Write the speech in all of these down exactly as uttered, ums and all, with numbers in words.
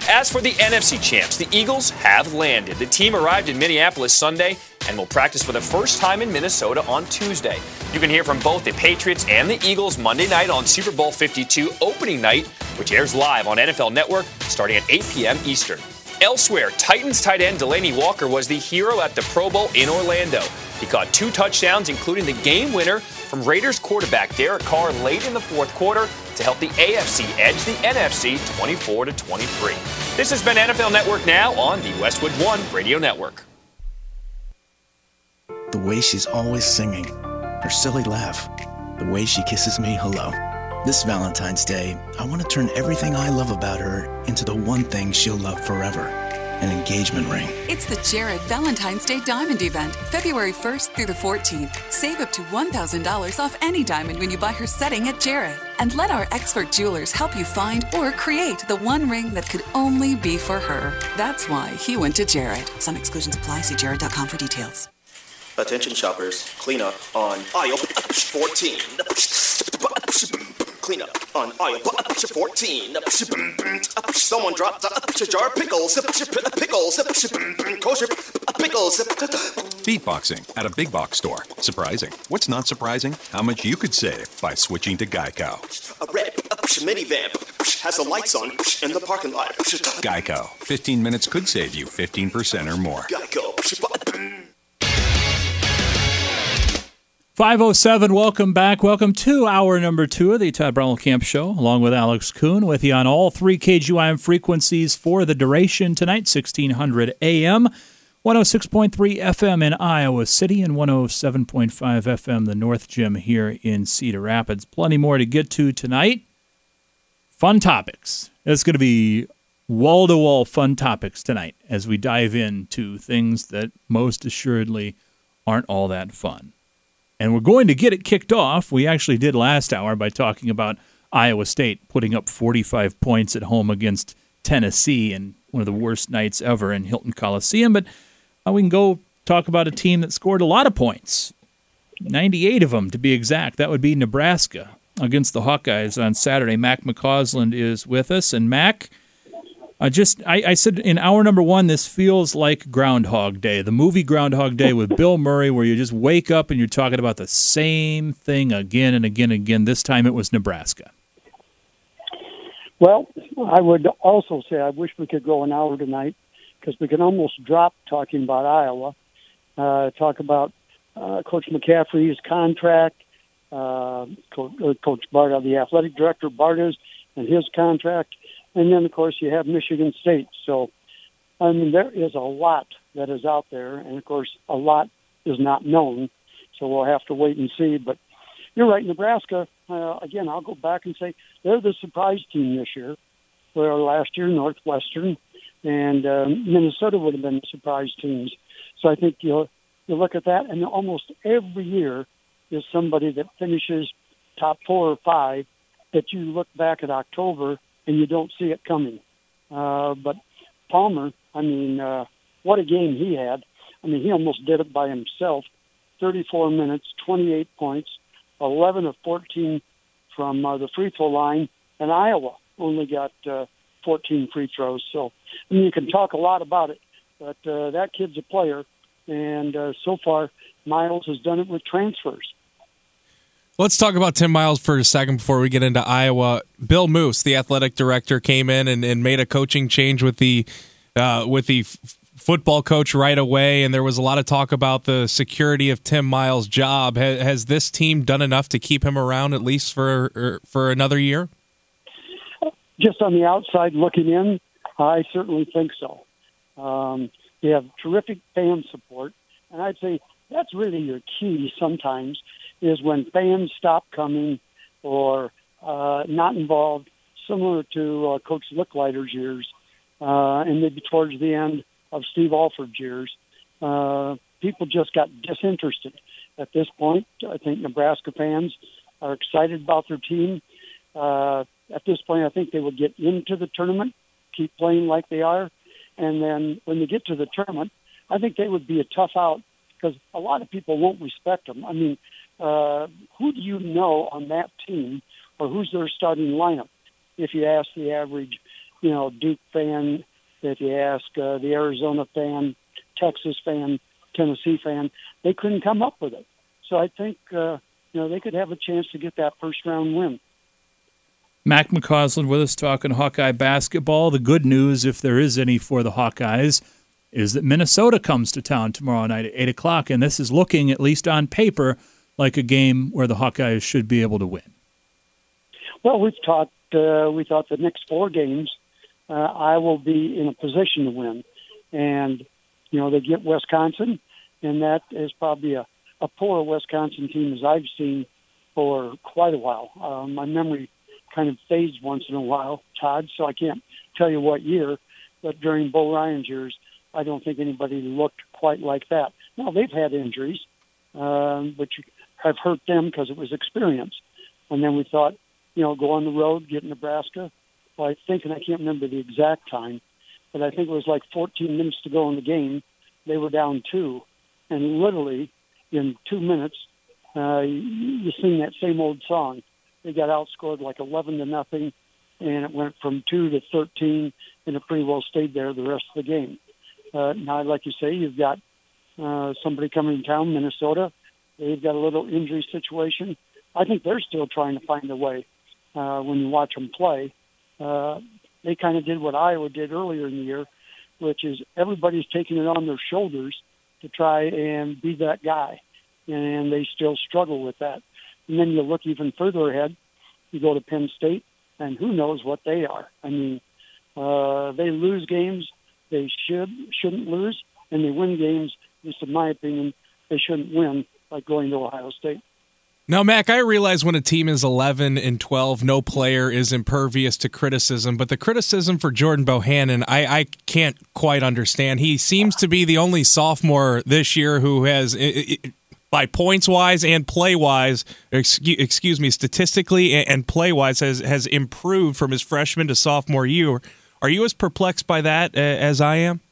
As for the N F C champs, the Eagles have landed. The team arrived in Minneapolis Sunday and will practice for the first time in Minnesota on Tuesday. You can hear from both the Patriots and the Eagles Monday night on Super Bowl fifty-two opening night, which airs live on N F L Network starting at eight p.m. Eastern. Elsewhere, Titans tight end Delanie Walker was the hero at the Pro Bowl in Orlando. He caught two touchdowns, including the game winner from Raiders quarterback Derek Carr late in the fourth quarter to help the A F C edge the N F C twenty-four to twenty-three. This has been N F L Network Now on the Westwood One Radio Network. The way she's always singing, her silly laugh, the way she kisses me hello. This Valentine's Day, I want to turn everything I love about her into the one thing she'll love forever, an engagement ring. It's the Jared Valentine's Day Diamond Event, February first through the fourteenth. Save up to one thousand dollars off any diamond when you buy her setting at Jared. And let our expert jewelers help you find or create the one ring that could only be for her. That's why he went to Jared. Some exclusions apply. See jared dot com for details. Attention shoppers, clean up on aisle fourteen. Clean up on aisle fourteen. Someone dropped a jar of pickles. Pickles. Kosher pickles. Beatboxing at a big box store. Surprising. What's not surprising? How much you could save by switching to Geico. A red minivan has the lights on in the parking lot. Geico. fifteen minutes could save you fifteen percent or more. Geico. five oh seven, welcome back. Welcome to hour number two of the Todd Brownell Camp Show, along with Alex Kuhn, with you on all three K G Y M frequencies for the duration tonight, sixteen hundred A M, one oh six point three F M in Iowa City, and one oh seven point five F M, the North Gym here in Cedar Rapids. Plenty more to get to tonight. Fun topics. It's going to be wall-to-wall fun topics tonight as we dive into things that most assuredly aren't all that fun. And we're going to get it kicked off. We actually did last hour by talking about Iowa State putting up forty-five points at home against Tennessee in one of the worst nights ever in Hilton Coliseum. But uh, we can go talk about a team that scored a lot of points, ninety-eight of them to be exact. That would be Nebraska against the Hawkeyes on Saturday. Mac McCausland is with us. And Mac, I just I, I said in hour number one, this feels like Groundhog Day, the movie Groundhog Day with Bill Murray, where you just wake up and you're talking about the same thing again and again and again. This time it was Nebraska. Well, I would also say I wish we could go an hour tonight because we can almost drop talking about Iowa, uh, talk about uh, Coach McCaffrey's contract, uh, Co- Coach Barta, the athletic director, Bartas, and his contract. And then, of course, you have Michigan State. So, I mean, there is a lot that is out there. And, of course, a lot is not known. So we'll have to wait and see. But you're right, Nebraska, uh, again, I'll go back and say they're the surprise team this year, where last year Northwestern and um, Minnesota would have been the surprise teams. So I think you'll, you look at that, and almost every year is somebody that finishes top four or five that you look back at October and you don't see it coming. Uh, but Palmer, I mean, uh, what a game he had. I mean, he almost did it by himself. thirty-four minutes, twenty-eight points, eleven of fourteen from uh, the free throw line, and Iowa only got uh, fourteen free throws. So, I mean, you can talk a lot about it, but uh, that kid's a player, and uh, so far, Miles has done it with transfers. Let's talk about Tim Miles for a second before we get into Iowa. Bill Moose, the athletic director, came in and, and made a coaching change with the uh, with the f- football coach right away, and there was a lot of talk about the security of Tim Miles' job. Has, has this team done enough to keep him around at least for er, for another year? Just on the outside looking in, I certainly think so. Um, you have terrific fan support, and I'd say that's really your key sometimes, is when fans stop coming or uh, not involved, similar to uh, Coach Licklider's years, uh, and maybe towards the end of Steve Alford's years. Uh, people just got disinterested. At this point, I think Nebraska fans are excited about their team. Uh, at this point, I think they would get into the tournament, keep playing like they are, and then when they get to the tournament, I think they would be a tough out because a lot of people won't respect them. I mean, Uh, who do you know on that team, or who's their starting lineup? If you ask the average you know, Duke fan, if you ask uh, the Arizona fan, Texas fan, Tennessee fan, they couldn't come up with it. So I think, uh, you know, they could have a chance to get that first round win. Mac McCausland with us talking Hawkeye basketball. The good news, if there is any for the Hawkeyes, is that Minnesota comes to town tomorrow night at eight o'clock, and this is looking, at least on paper, like a game where the Hawkeyes should be able to win. Well, we've talked, uh, we thought the next four games, uh, I will be in a position to win. And, you know, they get Wisconsin, and that is probably a, a poor Wisconsin team as I've seen for quite a while. Uh, my memory kind of fades once in a while, Todd, so I can't tell you what year, but during Bo Ryan's years, I don't think anybody looked quite like that. Now, they've had injuries, um, which have hurt them because it was experience. And then we thought, you know, go on the road, get Nebraska. Well, I think, and I can't remember the exact time, but I think it was like fourteen minutes to go in the game. They were down two. And literally, in two minutes, uh, you, you sing that same old song. They got outscored like eleven to nothing, and it went from two to thirteen, and it pretty well stayed there the rest of the game. Uh, now, like you say, you've got uh, somebody coming to town, Minnesota. They've got a little injury situation. I think they're still trying to find a way. Uh, when you watch them play, uh, they kind of did what Iowa did earlier in the year, which is everybody's taking it on their shoulders to try and be that guy, and they still struggle with that. And then you look even further ahead, you go to Penn State, and who knows what they are. I mean, uh, they lose games they should, shouldn't lose, and they win games, at least in my opinion, they shouldn't win, like going to Ohio State. Now, Mac, I realize when a team is eleven and twelve, no player is impervious to criticism, but the criticism for Jordan Bohannon, I, I can't quite understand. He seems to be the only sophomore this year who has, by points-wise and play-wise, excuse, excuse me, statistically and play-wise, has, has improved from his freshman to sophomore year. Are you as perplexed by that as I am?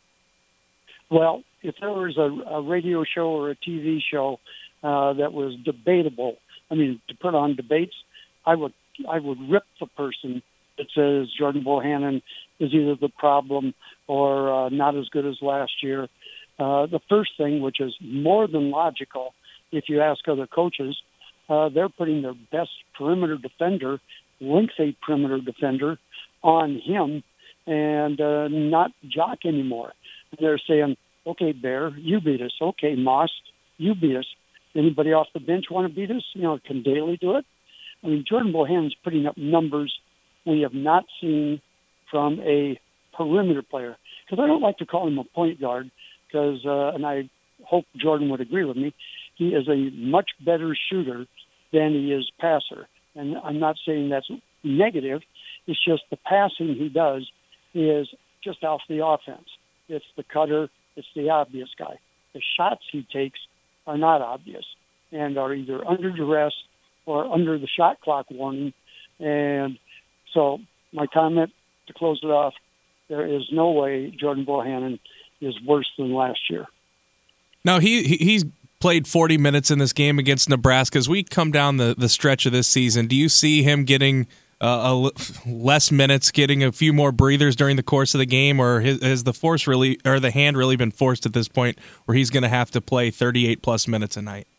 Well, if there was a, a radio show or a T V show uh, that was debatable, I mean, to put on debates, I would I would rip the person that says Jordan Bohannon is either the problem or uh, not as good as last year. Uh, the first thing, which is more than logical, if you ask other coaches, uh, they're putting their best perimeter defender, lengthy perimeter defender, on him and uh, not Jock anymore. They're saying, okay, Bear, you beat us. Okay, Moss, you beat us. Anybody off the bench want to beat us? You know, can Daly do it? I mean, Jordan Bohannon's putting up numbers we have not seen from a perimeter player. Because I don't like to call him a point guard, because, uh, and I hope Jordan would agree with me, he is a much better shooter than he is passer. And I'm not saying that's negative. It's just the passing he does is just off the offense. It's the cutter. It's the obvious guy. The shots he takes are not obvious and are either under duress or under the shot clock warning. And so my comment to close it off, there is no way Jordan Bohannon is worse than last year. Now, he he's played forty minutes in this game against Nebraska. As we come down the, the stretch of this season, do you see him getting uh, a, less minutes, getting a few more breathers during the course of the game, or has, has the force really, or the hand really been forced at this point where he's going to have to play thirty-eight plus minutes a night?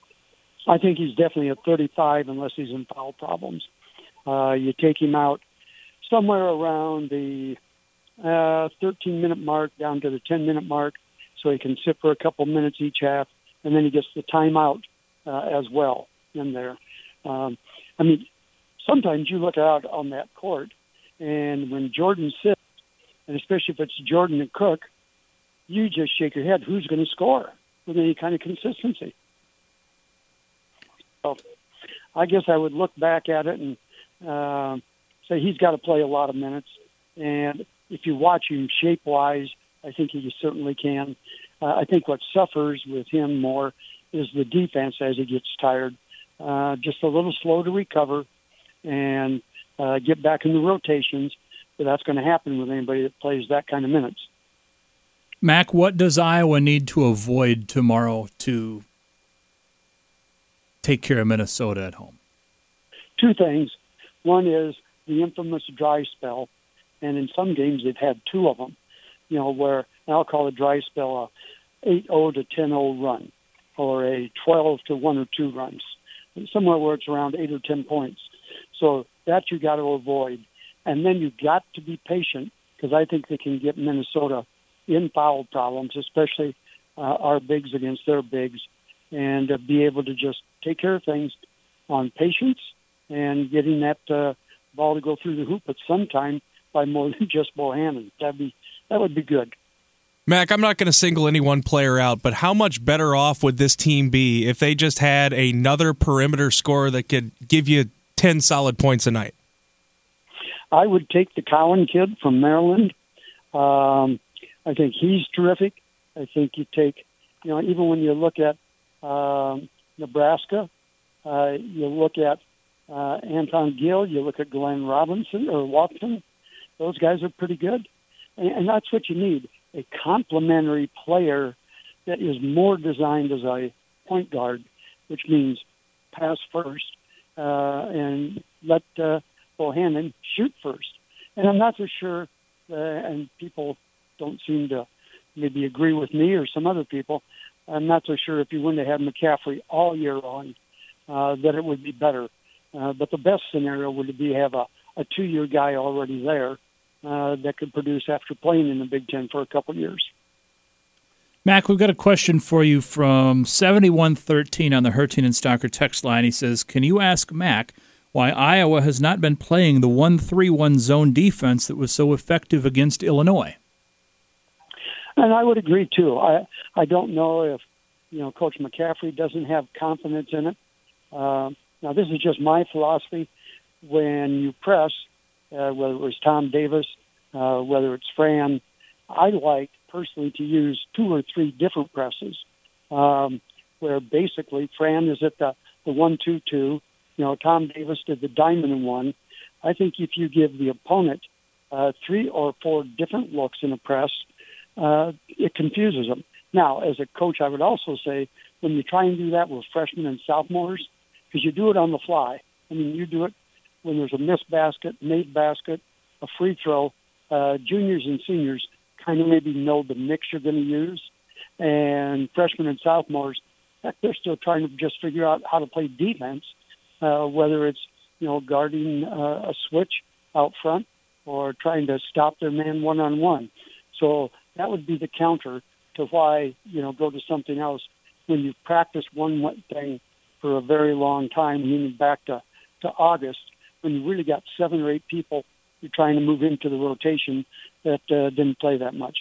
I think he's definitely at thirty-five unless he's in foul problems. Uh, you take him out somewhere around the uh, thirteen-minute mark down to the ten-minute mark so he can sit for a couple minutes each half, and then he gets the timeout uh, as well in there. Um, I mean, sometimes you look out on that court, and when Jordan sits, and especially if it's Jordan and Cook, you just shake your head. Who's going to score with any kind of consistency? So I guess I would look back at it and uh, say he's got to play a lot of minutes. And if you watch him shape-wise, I think he certainly can. Uh, I think what suffers with him more is the defense as he gets tired. Uh, just a little slow to recover and uh, get back in the rotations, but that's going to happen with anybody that plays that kind of minutes. Mac, what does Iowa need to avoid tomorrow to take care of Minnesota at home? Two things. One is the infamous dry spell, and in some games they've had two of them. You know, where and I'll call a dry spell a eight oh to ten oh run, or a twelve to one or two runs, somewhere where it's around eight or ten points. So that you got to avoid, and then you got to be patient, because I think they can get Minnesota in foul problems, especially uh, our bigs against their bigs, and uh, be able to just take care of things on patience and getting that uh, ball to go through the hoop at some time by more than just Bohannon. That'd be that would be good. Mac, I'm not going to single any one player out, but how much better off would this team be if they just had another perimeter scorer that could give you ten solid points a night? I would take the Cowan kid from Maryland. Um, I think he's terrific. I think you take, you know, even when you look at um, Nebraska, uh, you look at uh, Anton Gill, you look at Glenn Robinson or Watson. Those guys are pretty good. And, and that's what you need, a complementary player that is more designed as a point guard, which means pass first uh, and let uh, Bohannon shoot first. And I'm not so sure, uh, and people don't seem to maybe agree with me or some other people, I'm not so sure if you wouldn't have had McCaffrey all year long, uh, that it would be better. Uh, but the best scenario would be have a, a two-year guy already there uh, that could produce after playing in the Big Ten for a couple of years. Mac, we've got a question for you from seventy-one thirteen on the Hertin and Stocker text line. He says, can you ask Mac why Iowa has not been playing the one three one zone defense that was so effective against Illinois? And I would agree, too. I I don't know if, you know, Coach McCaffrey doesn't have confidence in it. Uh, now, this is just my philosophy. When you press, uh, whether it was Tom Davis, uh, whether it's Fran, I like personally to use two or three different presses, um, where basically Fran is at the, the one two two. You know, Tom Davis did the diamond in one. I think if you give the opponent uh, three or four different looks in a press, uh, it confuses them. Now, as a coach, I would also say when you try and do that with freshmen and sophomores, because you do it on the fly. I mean, you do it when there's a missed basket, made basket, a free throw. Uh, juniors and seniors kind of maybe know the mix you're going to use. And freshmen and sophomores, heck, they're still trying to just figure out how to play defense, uh, whether it's, you know, guarding uh, a switch out front or trying to stop their man one-on-one. So that would be the counter to why, you know, go to something else when you've practiced one thing for a very long time, meaning back to, to August, when you really got seven or eight people you're trying to move into the rotation that uh, didn't play that much.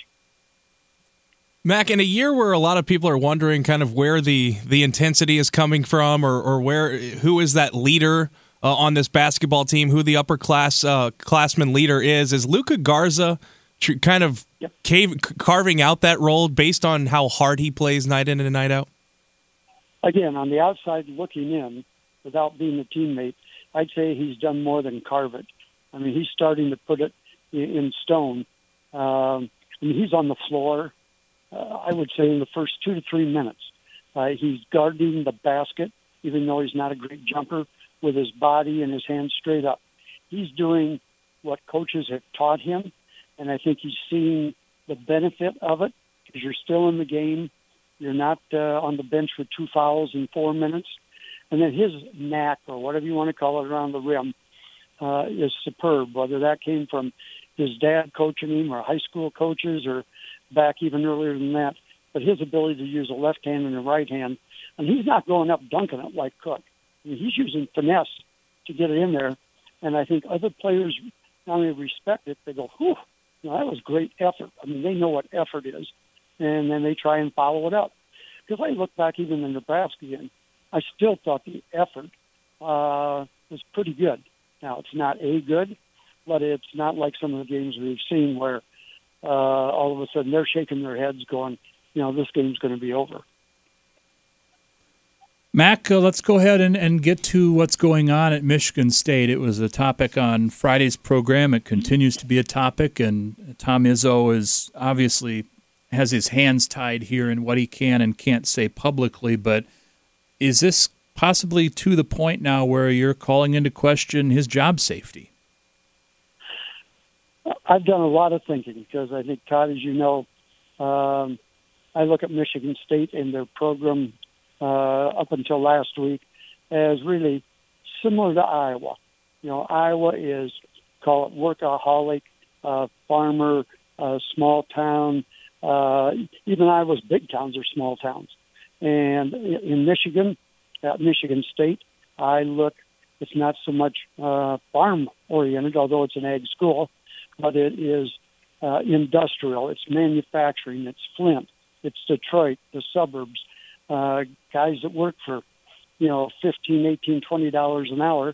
Mac, in a year where a lot of people are wondering kind of where the, the intensity is coming from, or, or where who is that leader uh, on this basketball team, who the upper class uh, classman leader is, is Luka Garza tr- kind of yep. cave, carving out that role based on how hard he plays night in and night out? Again, on the outside looking in, without being a teammate, I'd say he's done more than carve it. I mean, he's starting to put it in stone. Um, I mean, he's on the floor, uh, I would say, in the first two to three minutes. Uh, he's guarding the basket, even though he's not a great jumper, with his body and his hands straight up. He's doing what coaches have taught him, and I think he's seeing the benefit of it because you're still in the game. You're not uh, on the bench with two fouls in four minutes. And then his knack, or whatever you want to call it, around the rim uh, is superb, whether that came from his dad coaching him or high school coaches or back even earlier than that. But his ability to use a left hand and a right hand, and he's not going up dunking it like Cook. I mean, he's using finesse to get it in there. And I think other players not only respect it, they go, whew, you know, that was great effort. I mean, they know what effort is. And then they try and follow it up. Because I look back even in Nebraska game, I still thought the effort uh, was pretty good. Now, it's not a good, but it's not like some of the games we've seen where uh, all of a sudden they're shaking their heads going, you know, this game's going to be over. Mac, uh, let's go ahead and, and get to what's going on at Michigan State. It was a topic on Friday's program. It continues to be a topic, and Tom Izzo is obviously has his hands tied here in what he can and can't say publicly, but is this possibly to the point now where you're calling into question his job safety? I've done a lot of thinking because I think, Todd, as you know, um, I look at Michigan State and their program uh, up until last week as really similar to Iowa. You know, Iowa is, call it workaholic, uh, farmer, uh, small town. Uh, even Iowa's big towns are small towns. And in Michigan, at Michigan State, I look, it's not so much uh, farm-oriented, although it's an ag school, but it is uh, industrial. It's manufacturing. It's Flint. It's Detroit, the suburbs, uh, guys that work for, you know, fifteen, eighteen, twenty dollars an hour,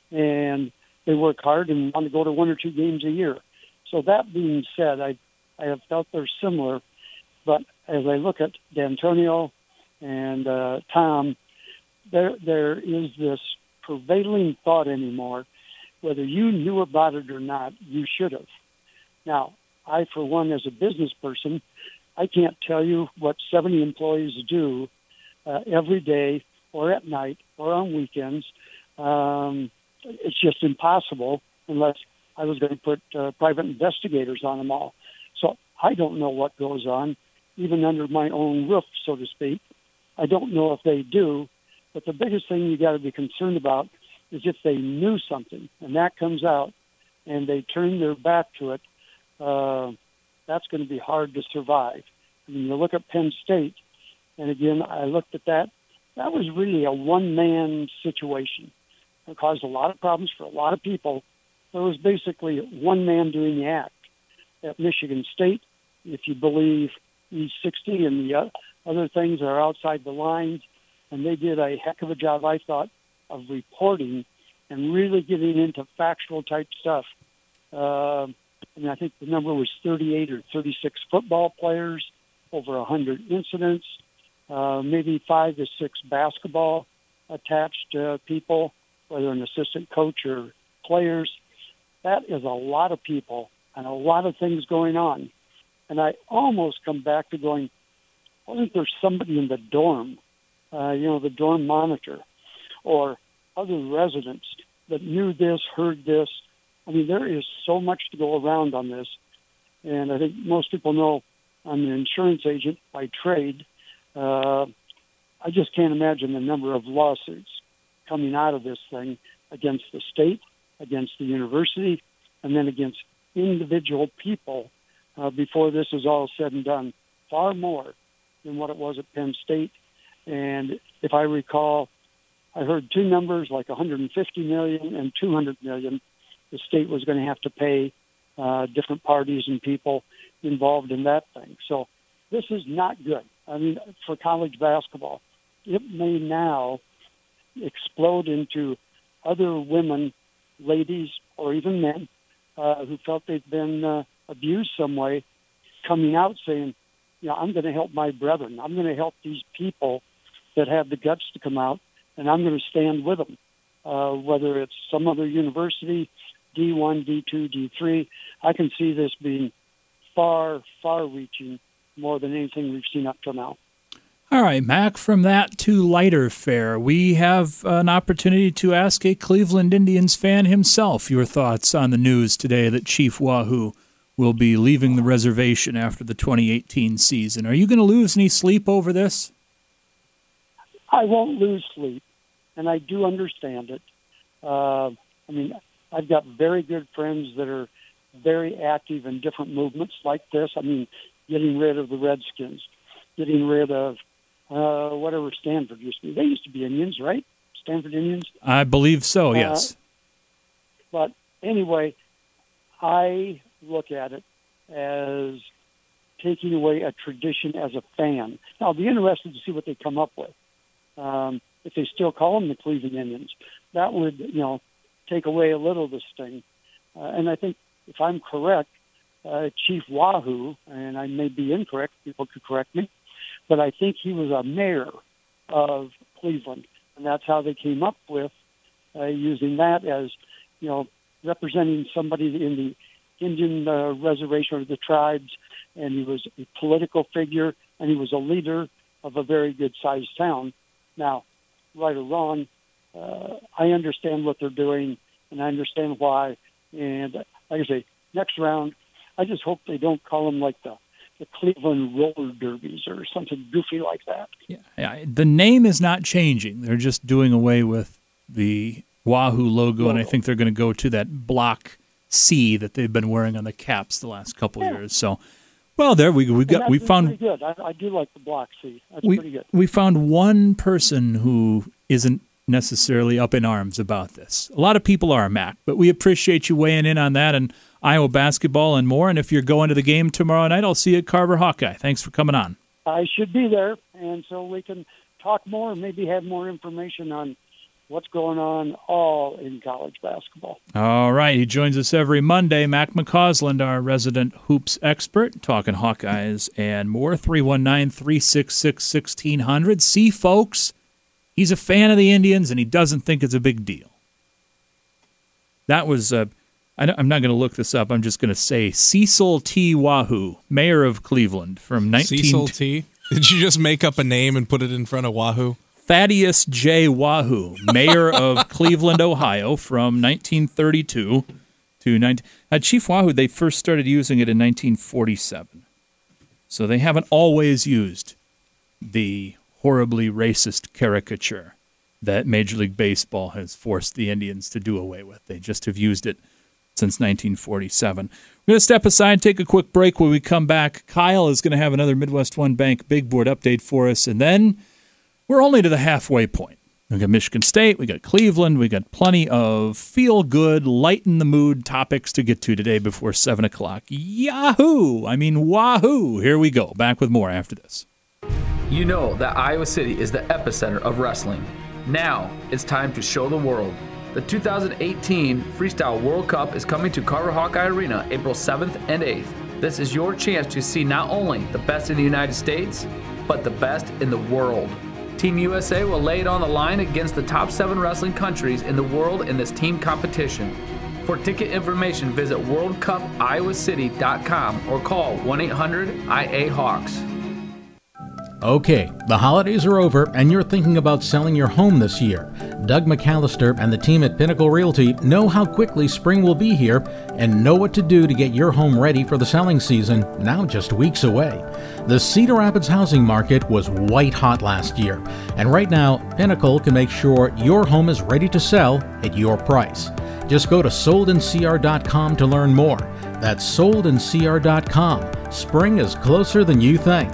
and they work hard and want to go to one or two games a year. So that being said, I I have felt they're similar, but as I look at D'Antonio and uh, Tom, there there is this prevailing thought anymore, whether you knew about it or not, you should have. Now, I, for one, as a business person, I can't tell you what seventy employees do uh, every day or at night or on weekends. Um, it's just impossible unless I was going to put uh, private investigators on them all. So I don't know what goes on, even under my own roof, so to speak. I don't know if they do, but the biggest thing you got to be concerned about is if they knew something and that comes out and they turn their back to it, uh, that's going to be hard to survive. I mean, you look at Penn State, and again, I looked at that. That was really a one-man situation. It caused a lot of problems for a lot of people. There was basically one man doing the act. At Michigan State, if you believe E sixty and the other things are outside the lines, and they did a heck of a job, I thought, of reporting and really getting into factual-type stuff. Uh, and I think the number was thirty-eight or thirty-six football players, over one hundred incidents, uh, maybe five to six basketball attached uh, people, whether an assistant coach or players. That is a lot of people and a lot of things going on. And I almost come back to going, wasn't there somebody in the dorm, uh, you know, the dorm monitor, or other residents that knew this, heard this? I mean, there is so much to go around on this. And I think most people know I'm an insurance agent by trade. Uh, I just can't imagine the number of lawsuits coming out of this thing against the state, against the university, and then against individual people uh, before this is all said and done. Far more than what it was at Penn State. And if I recall, I heard two numbers, like one hundred fifty million dollars and two hundred million dollars. The state was going to have to pay uh, different parties and people involved in that thing. So this is not good. I mean, for college basketball, it may now explode into other women, ladies, or even men uh, who felt they've been uh, abused some way, coming out saying, you know, I'm going to help my brethren. I'm going to help these people that have the guts to come out, and I'm going to stand with them, uh, whether it's some other university, D one, D two, D three. I can see this being far, far-reaching, more than anything we've seen up till now. All right, Mac, from that to lighter fare, we have an opportunity to ask a Cleveland Indians fan himself your thoughts on the news today that Chief Wahoo will be leaving the reservation after the twenty eighteen season. Are you going to lose any sleep over this? I won't lose sleep, and I do understand it. Uh, I mean, I've got very good friends that are very active in different movements like this. I mean, getting rid of the Redskins, getting rid of uh, whatever Stanford used to be. They used to be Indians, right? Stanford Indians? I believe so, yes. Uh, but anyway, I look at it as taking away a tradition as a fan. Now, I'll be interested to see what they come up with. Um, if they still call them the Cleveland Indians, that would, you know, take away a little of the sting. Uh, and I think, if I'm correct, uh, Chief Wahoo, and I may be incorrect, people could correct me, but I think he was a mayor of Cleveland, and that's how they came up with uh, using that as, you know, representing somebody in the Indian uh, reservation or the tribes, and he was a political figure, and he was a leader of a very good-sized town. Now, right or wrong, uh, I understand what they're doing, and I understand why. And like I say, next round. I just hope they don't call them like the, the Cleveland roller derbies or something goofy like that. Yeah, yeah, the name is not changing. They're just doing away with the Wahoo logo, and I think they're going to go to that block C that they've been wearing on the caps the last couple Yeah. years. So, well, there we we got we found pretty good. I, I do like the block C. That's we, pretty good. we found one person who isn't necessarily up in arms about this. A lot of people are, Mac, but we appreciate you weighing in on that and Iowa basketball and more. And if you're going to the game tomorrow night, I'll see you at Carver Hawkeye. Thanks for coming on. I should be there, and so we can talk more and maybe have more information on what's going on all in college basketball. All right. He joins us every Monday. Mac McCausland, our resident hoops expert, talking Hawkeyes and more. three one nine, three six six, one six zero zero. See, folks, he's a fan of the Indians, and he doesn't think it's a big deal. That was, uh, I, I'm not going to look this up. I'm just going to say Cecil T. Wahoo, mayor of Cleveland from nineteen... Cecil T.? Did you just make up a name and put it in front of Wahoo? Thaddeus J. Wahoo, mayor of Cleveland, Ohio, from nineteen thirty-two to nineteen. Uh, Chief Wahoo, they first started using it in nineteen forty-seven. So they haven't always used the horribly racist caricature that Major League Baseball has forced the Indians to do away with. They just have used it since nineteen forty-seven. We're going to step aside, take a quick break. When we come back, Kyle is going to have another Midwest One Bank Big Board update for us, and then we're only to the halfway point. We got Michigan State, we got Cleveland, we got plenty of feel-good, lighten-the-mood topics to get to today before seven o'clock. Yahoo! I mean, wahoo! Here we go. Back with more after this. You know that Iowa City is the epicenter of wrestling. Now it's time to show the world. The two thousand eighteen Freestyle World Cup is coming to Carver Hawkeye Arena April seventh and eighth. This is your chance to see not only the best in the United States, but the best in the world. Team U S A will lay it on the line against the top seven wrestling countries in the world in this team competition. For ticket information, visit world cup iowa city dot com or call one eight hundred I A Hawks. Okay, the holidays are over and you're thinking about selling your home this year. Doug McAllister and the team at Pinnacle Realty know how quickly spring will be here and know what to do to get your home ready for the selling season, now just weeks away. The Cedar Rapids housing market was white hot last year, and right now, Pinnacle can make sure your home is ready to sell at your price. Just go to sold n c r dot com to learn more. That's sold n c r dot com. Spring is closer than you think.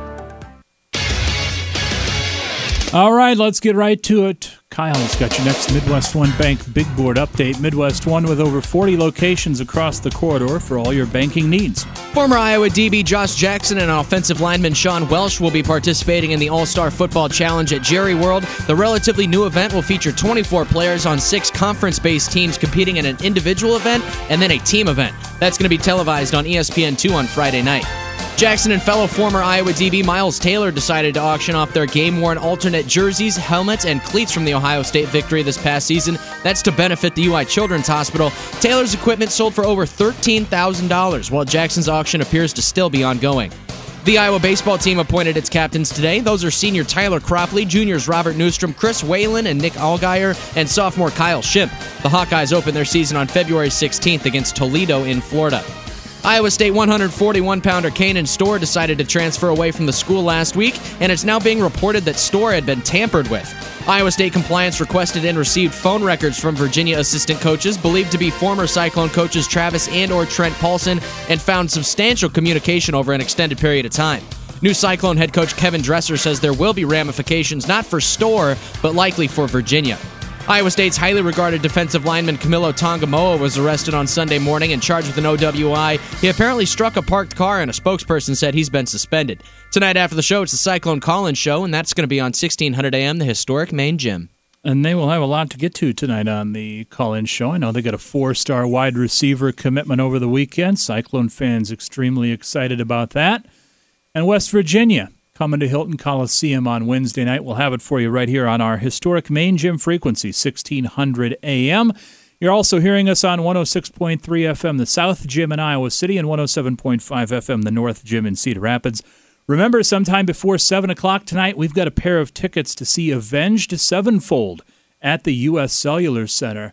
All right, let's get right to it. Kyle's got your next Midwest One Bank Big Board update. Midwest One with over forty locations across the corridor for all your banking needs. Former Iowa D B Josh Jackson and offensive lineman Sean Welsh will be participating in the All-Star Football Challenge at Jerry World. The relatively new event will feature twenty-four players on six conference-based teams competing in an individual event and then a team event. That's going to be televised on E S P N two on Friday night. Jackson and fellow former Iowa D B Miles Taylor decided to auction off their game-worn alternate jerseys, helmets, and cleats from the Ohio State victory this past season. That's to benefit the U I Children's Hospital. Taylor's equipment sold for over thirteen thousand dollars, while Jackson's auction appears to still be ongoing. The Iowa baseball team appointed its captains today. Those are senior Tyler Cropley, juniors Robert Newstrom, Chris Whalen, and Nick Allgaier, and sophomore Kyle Shimp. The Hawkeyes open their season on February sixteenth against Toledo in Florida. Iowa State one forty-one pounder Kanan Storr decided to transfer away from the school last week, and it's now being reported that Storr had been tampered with. Iowa State compliance requested and received phone records from Virginia assistant coaches believed to be former Cyclone coaches Travis and or Trent Paulson, and found substantial communication over an extended period of time. New Cyclone head coach Kevin Dresser says there will be ramifications not for Storr, but likely for Virginia. Iowa State's highly regarded defensive lineman Camilo Tongamoa was arrested on Sunday morning and charged with an O W I. He apparently struck a parked car, and a spokesperson said he's been suspended. Tonight after the show, it's the Cyclone Call-In Show, and that's going to be on sixteen hundred A M, the historic main gym. And they will have a lot to get to tonight on the Call-In Show. I know they got a four-star wide receiver commitment over the weekend. Cyclone fans extremely excited about that. And West Virginia coming to Hilton Coliseum on Wednesday night. We'll have it for you right here on our historic main gym frequency, sixteen hundred A M. You're also hearing us on one oh six point three F M, the South Gym in Iowa City, and one oh seven point five F M, the North Gym in Cedar Rapids. Remember, sometime before seven o'clock tonight, we've got a pair of tickets to see Avenged Sevenfold at the U S Cellular Center.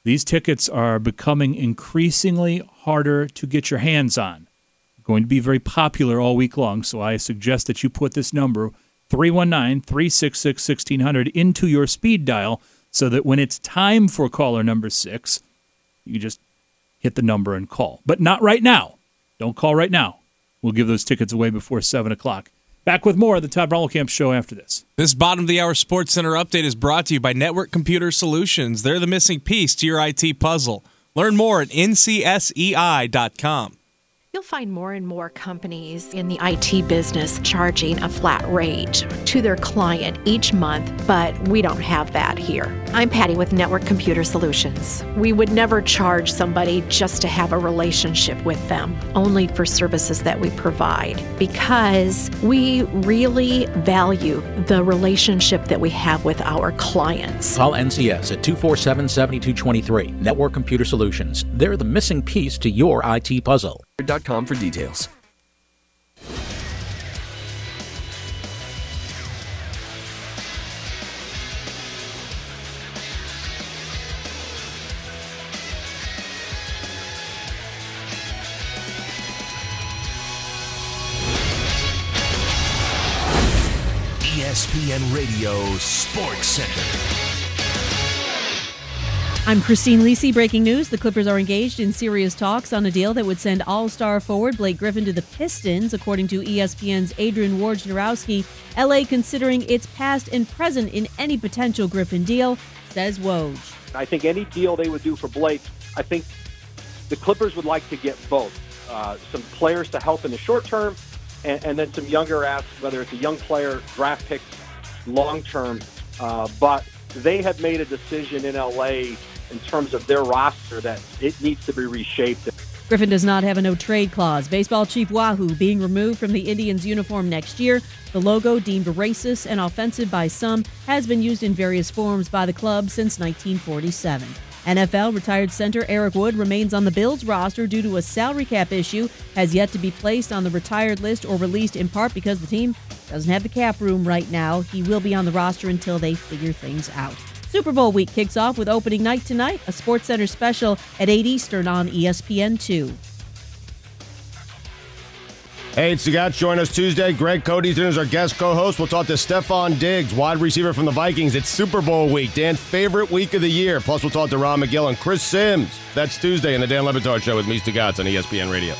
These tickets are becoming increasingly harder to get your hands on. Going to be very popular all week long, so I suggest that you put this number, three one nine, three six six, one six zero zero, into your speed dial so that when it's time for caller number six, you just hit the number and call. But not right now. Don't call right now. We'll give those tickets away before seven o'clock. Back with more of the Todd Brommelkamp Show after this. This bottom of the hour Sports Center update is brought to you by Network Computer Solutions. They're the missing piece to your I T puzzle. Learn more at N C S E I dot com. You'll find more and more companies in the I T business charging a flat rate to their client each month, but we don't have that here. I'm Patty with Network Computer Solutions. We would never charge somebody just to have a relationship with them, only for services that we provide, because we really value the relationship that we have with our clients. Call N C S at two four seven, seven two two three. Network Computer Solutions. They're the missing piece to your I T puzzle. dot com for details. E S P N Radio Sports Center. I'm Christine Lisi. Breaking news. The Clippers are engaged in serious talks on a deal that would send all-star forward Blake Griffin to the Pistons. According to E S P N's Adrian Wojnarowski, L A considering its past and present in any potential Griffin deal, says Woj. I think any deal they would do for Blake, I think the Clippers would like to get both. Uh, some players to help in the short term, and, and then some younger assets, whether it's a young player, draft picks, long-term. Uh, but they have made a decision in L A in terms of their roster that it needs to be reshaped. Griffin does not have a no-trade clause. Baseball chief Wahoo being removed from the Indians' uniform next year. The logo, deemed racist and offensive by some, has been used in various forms by the club since nineteen forty-seven. N F L retired center Eric Wood remains on the Bills roster due to a salary cap issue, has yet to be placed on the retired list or released in part because the team doesn't have the cap room right now. He will be on the roster until they figure things out. Super Bowl week kicks off with opening night tonight, a SportsCenter special at eight Eastern on E S P N two. Hey, it's the guys. Join us Tuesday. Greg Cody's in as our guest co-host. We'll talk to Stephon Diggs, wide receiver from the Vikings. It's Super Bowl week, Dan's favorite week of the year. Plus, we'll talk to Ron McGill and Chris Sims. That's Tuesday in the Dan Le Batard Show with me, Stugotz, on E S P N Radio.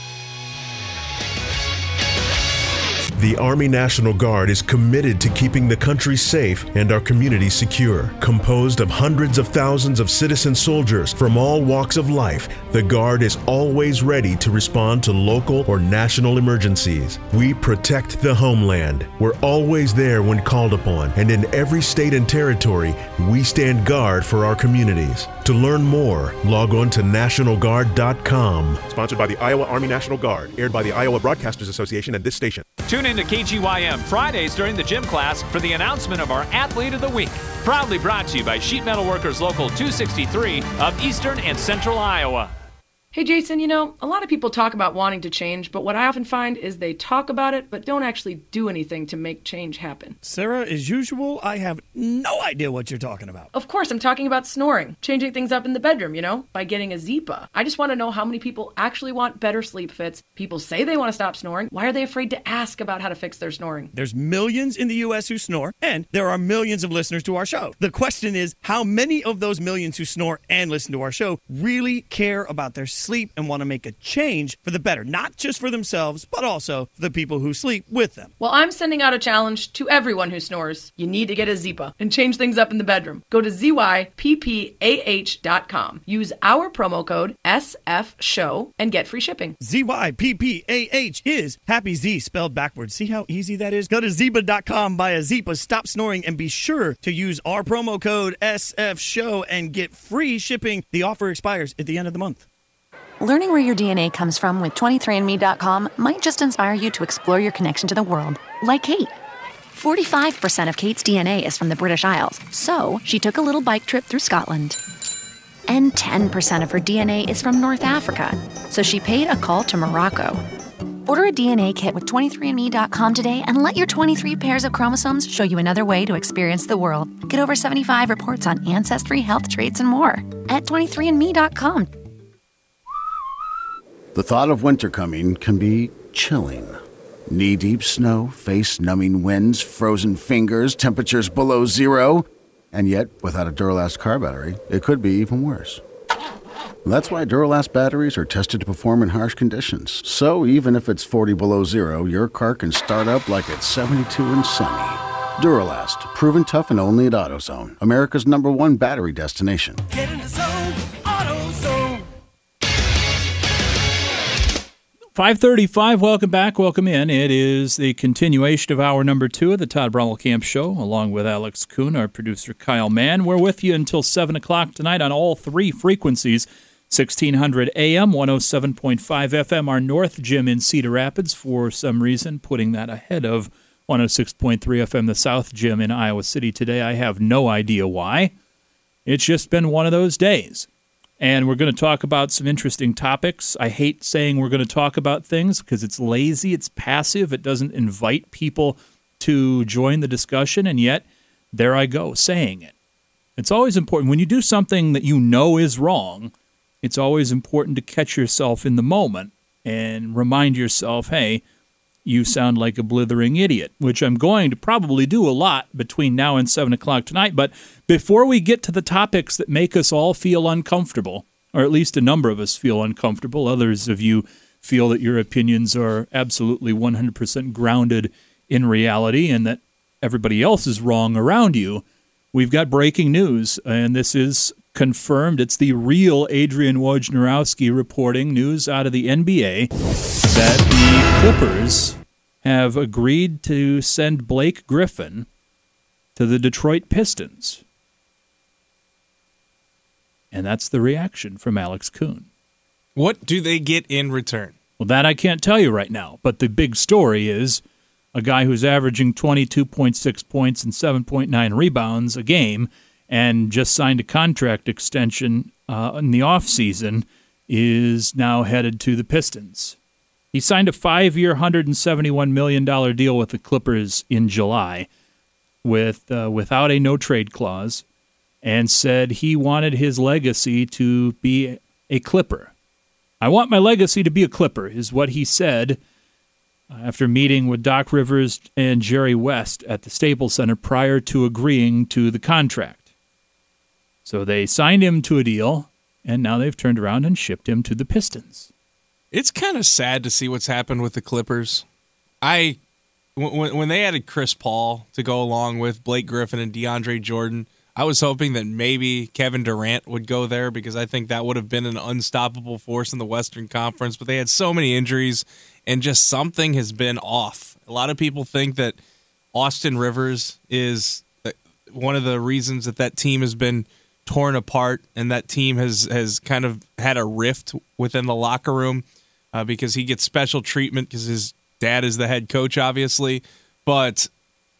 The Army National Guard is committed to keeping the country safe and our communities secure. Composed of hundreds of thousands of citizen soldiers from all walks of life, the Guard is always ready to respond to local or national emergencies. We protect the homeland. We're always there when called upon, and in every state and territory, we stand guard for our communities. To learn more, log on to National Guard dot com. Sponsored by the Iowa Army National Guard, aired by the Iowa Broadcasters Association and this station. Tune in to K G Y M Fridays during the gym class for the announcement of our Athlete of the Week. Proudly brought to you by Sheet Metal Workers Local two sixty-three of Eastern and Central Iowa. Hey, Jason, you know, a lot of people talk about wanting to change, but what I often find is they talk about it, but don't actually do anything to make change happen. Sarah, as usual, I have no idea what you're talking about. Of course, I'm talking about snoring, changing things up in the bedroom, you know, by getting a Zipa. I just want to know how many people actually want better sleep fits. People say they want to stop snoring. Why are they afraid to ask about how to fix their snoring? There's millions in the U S who snore, and there are millions of listeners to our show. The question is, how many of those millions who snore and listen to our show really care about their sleep and want to make a change for the better, not just for themselves, but also for the people who sleep with them? Well, I'm sending out a challenge to everyone who snores. You need to get a Zipa and change things up in the bedroom. Go to Z Y P P A H dot com. Use our promo code S F show and get free shipping. Z Y P P A H is Happy Z spelled backwards. See how easy that is? Go to Zipa dot com, buy a Zipa, stop snoring, and be sure to use our promo code S F show and get free shipping. The offer expires at the end of the month. Learning where your D N A comes from with twenty-three and me dot com might just inspire you to explore your connection to the world, like Kate. forty-five percent of Kate's D N A is from the British Isles, so she took a little bike trip through Scotland. And ten percent of her D N A is from North Africa, so she paid a call to Morocco. Order a D N A kit with twenty-three and me dot com today and let your twenty-three pairs of chromosomes show you another way to experience the world. Get over seventy-five reports on ancestry, health traits, and more at twenty-three and me dot com. The thought of winter coming can be chilling. Knee-deep snow, face-numbing winds, frozen fingers, temperatures below zero. And yet, without a Duralast car battery, it could be even worse. That's why Duralast batteries are tested to perform in harsh conditions. So even if it's forty below zero, your car can start up like it's seventy-two and sunny. Duralast, proven tough and only at AutoZone, America's number one battery destination. Get in the zone, AutoZone. five thirty-five, welcome back, welcome in. It is the continuation of hour number two of the Todd Brommelkamp Show, along with Alex Kuhn, our producer Kyle Mann. We're with you until seven o'clock tonight on all three frequencies, sixteen hundred A M, one oh seven point five F M, our North Gym in Cedar Rapids, for some reason putting that ahead of one oh six point three F M, the South Gym in Iowa City today. I have no idea why. It's just been one of those days. And we're going to talk about some interesting topics. I hate saying we're going to talk about things because it's lazy, it's passive, it doesn't invite people to join the discussion, and yet there I go saying it. It's always important. When you do something that you know is wrong, it's always important to catch yourself in the moment and remind yourself, hey, you sound like a blithering idiot, which I'm going to probably do a lot between now and seven o'clock tonight. But before we get to the topics that make us all feel uncomfortable, or at least a number of us feel uncomfortable, others of you feel that your opinions are absolutely one hundred percent grounded in reality and that everybody else is wrong around you, we've got breaking news, and this is confirmed. It's the real Adrian Wojnarowski reporting news out of the N B A that the Clippers have agreed to send Blake Griffin to the Detroit Pistons. And that's the reaction from Alex Kuhn. What do they get in return? Well, that I can't tell you right now, but the big story is a guy who's averaging twenty-two point six points and seven point nine rebounds a game and just signed a contract extension uh, in the offseason is now headed to the Pistons. He signed a five-year, one hundred seventy-one million dollars deal with the Clippers in July with uh, without a no-trade clause, and said he wanted his legacy to be a Clipper. I want my legacy to be a Clipper, is what he said after meeting with Doc Rivers and Jerry West at the Staples Center prior to agreeing to the contract. So they signed him to a deal, and now they've turned around and shipped him to the Pistons. It's kind of sad to see what's happened with the Clippers. I, when, when they added Chris Paul to go along with Blake Griffin and DeAndre Jordan, I was hoping that maybe Kevin Durant would go there because I think that would have been an unstoppable force in the Western Conference. But they had so many injuries, and just something has been off. A lot of people think that Austin Rivers is one of the reasons that that team has been torn apart, and that team has, has kind of had a rift within the locker room uh, because he gets special treatment because his dad is the head coach, obviously. But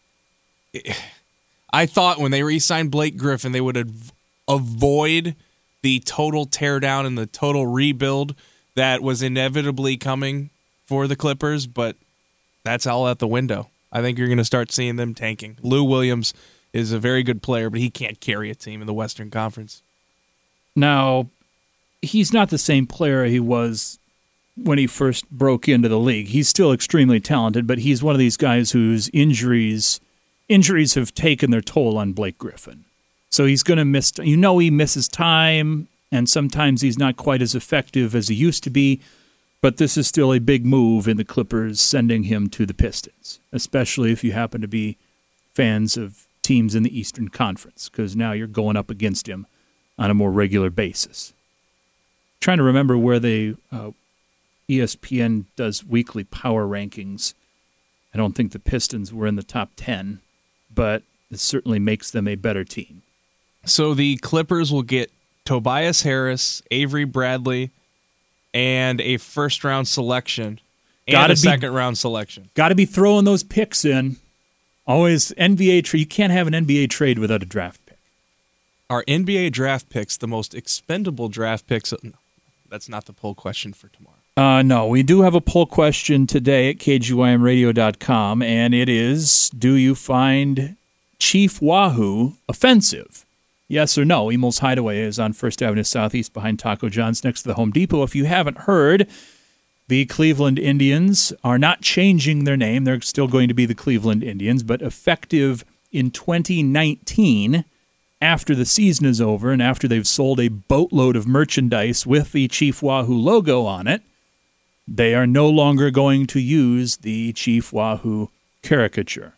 I thought when they re-signed Blake Griffin, they would av- avoid the total teardown and the total rebuild that was inevitably coming for the Clippers, but that's all out the window. I think you're going to start seeing them tanking. Lou Williams is a very good player, but he can't carry a team in the Western Conference. Now, he's not the same player he was when he first broke into the league. He's still extremely talented, but he's one of these guys whose injuries injuries have taken their toll on Blake Griffin. So he's going to miss, you know, he misses time, and sometimes he's not quite as effective as he used to be, but this is still a big move in the Clippers sending him to the Pistons, especially if you happen to be fans of teams in the Eastern Conference, because now you're going up against him on a more regular basis. I'm trying to remember where they uh, E S P N does weekly power rankings. I don't think the Pistons were in the top ten, but it certainly makes them a better team. So the Clippers will get Tobias Harris, Avery Bradley, and a first-round selection and Gotta a be, second-round selection. Got to be throwing those picks in. Always N B A trade. You can't have an N B A trade without a draft pick. Are N B A draft picks the most expendable draft picks? No, that's not the poll question for tomorrow. Uh, no, we do have a poll question today at K G Y M radio dot com, and it is, do you find Chief Wahoo offensive? Yes or no? Emil's Hideaway is on First Avenue Southeast behind Taco John's next to the Home Depot. If you haven't heard, the Cleveland Indians are not changing their name. They're still going to be the Cleveland Indians, but effective in twenty nineteen, after the season is over and after they've sold a boatload of merchandise with the Chief Wahoo logo on it, they are no longer going to use the Chief Wahoo caricature.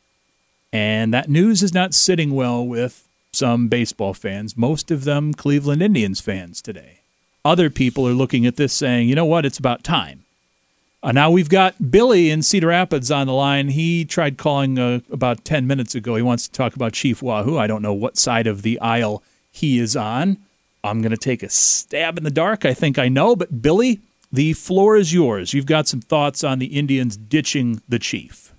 And that news is not sitting well with some baseball fans, most of them Cleveland Indians fans today. Other people are looking at this saying, you know what, it's about time. Uh, now we've got Billy in Cedar Rapids on the line. He tried calling uh, about ten minutes ago. He wants to talk about Chief Wahoo. I don't know what side of the aisle he is on. I'm going to take a stab in the dark. I think I know, but Billy, the floor is yours. You've got some thoughts on the Indians ditching the Chief.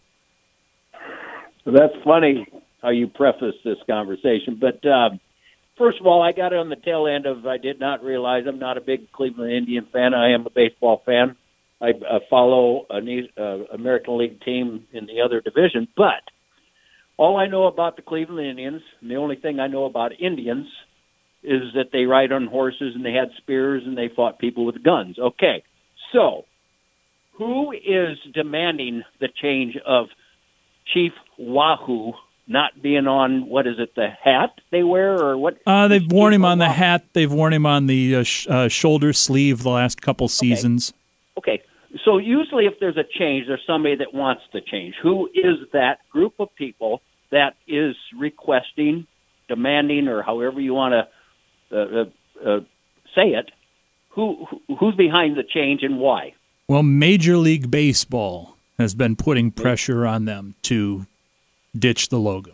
That's funny how you preface this conversation. But uh, first of all, I got on the tail end of I did not realize I'm not a big Cleveland Indian fan. I am a baseball fan. I uh, follow an uh, American League team in the other division. But all I know about the Cleveland Indians, and the only thing I know about Indians, is that they ride on horses and they had spears and they fought people with guns. Okay, so who is demanding the change of Chief Wahoo not being on, what is it, the hat they wear or what? Uh, they've worn him on the hat. They've worn him on the uh, sh- uh, shoulder sleeve the last couple seasons. Okay. okay, so usually if there's a change, there's somebody that wants to change. Who is that group of people that is requesting, demanding, or however you want to Uh, uh, uh, say it, who who's behind the change and why? Well, Major League Baseball has been putting pressure on them to ditch the logo.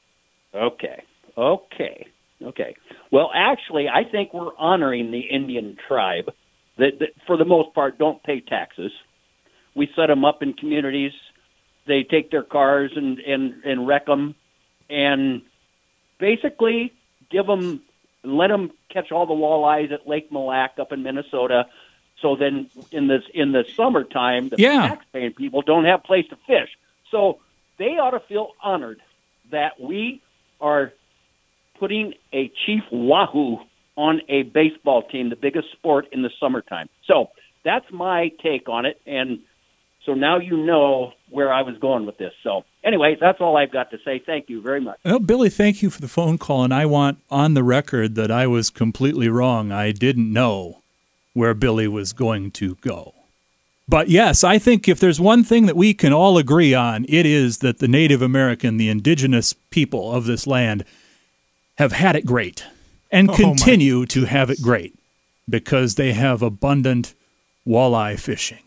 Okay, okay, okay. Well, actually, I think we're honoring the Indian tribe that, that for the most part, don't pay taxes. We set them up in communities. They take their cars and, and, and wreck them and basically give them let them catch all the walleyes at Lake Mille Lacs up in Minnesota. So then in this in the summertime, the yeah. tax-paying people don't have a place to fish. So they ought to feel honored that we are putting a Chief Wahoo on a baseball team, the biggest sport in the summertime. So that's my take on it. And so now you know where I was going with this. So anyway, that's all I've got to say. Thank you very much. Well, Billy, thank you for the phone call, and I want on the record that I was completely wrong. I didn't know where Billy was going to go. But yes, I think if there's one thing that we can all agree on, it is that the Native American, the indigenous people of this land, have had it great and Oh, continue my. to have it great because they have abundant walleye fishing.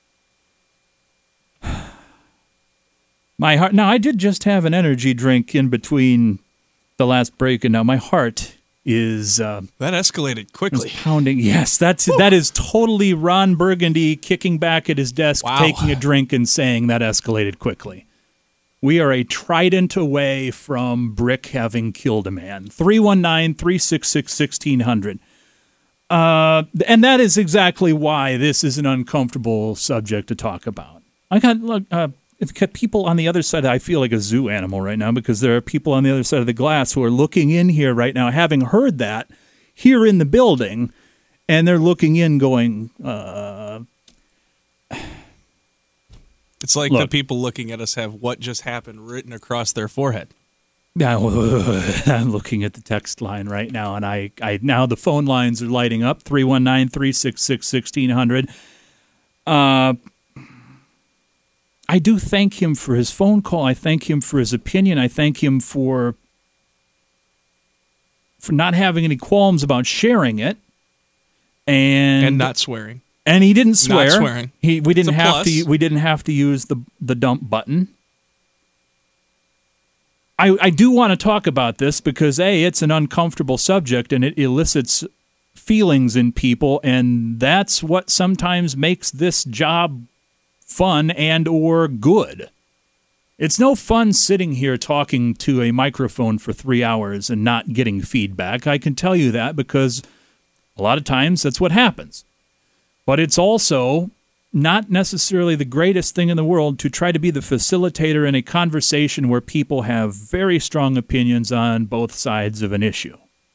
My heart. Now, I did just have an energy drink in between the last break, and now my heart is uh, that escalated quickly. is pounding. Yes, that's that is totally Ron Burgundy kicking back at his desk, Wow. taking a drink, and saying that escalated quickly. We are a trident away from Brick having killed a man. three one nine, three six six, one six zero zero. Uh, and that is exactly why this is an uncomfortable subject to talk about. I got look. Uh, It's got people on the other side. I feel like a zoo animal right now because there are people on the other side of the glass who are looking in here right now, having heard that here in the building, and they're looking in going, uh... It's like Look. the people looking at us have what just happened written across their forehead. Yeah, I'm looking at the text line right now, and I, I now the phone lines are lighting up, three one nine, three six six, one six zero zero. Uh... I do thank him for his phone call. I thank him for his opinion. I thank him for for not having any qualms about sharing it, and And not swearing. And he didn't swear. Not swearing. He we didn't It's a have plus. to. We didn't have to use the the dump button. I I do want to talk about this because A, it's an uncomfortable subject and it elicits feelings in people, and that's what sometimes makes this job fun and or good. It's no fun sitting here talking to a microphone for three hours and not getting feedback. I can tell you that because a lot of times that's what happens. But it's also not necessarily the greatest thing in the world to try to be the facilitator in a conversation where people have very strong opinions on both sides of an issue.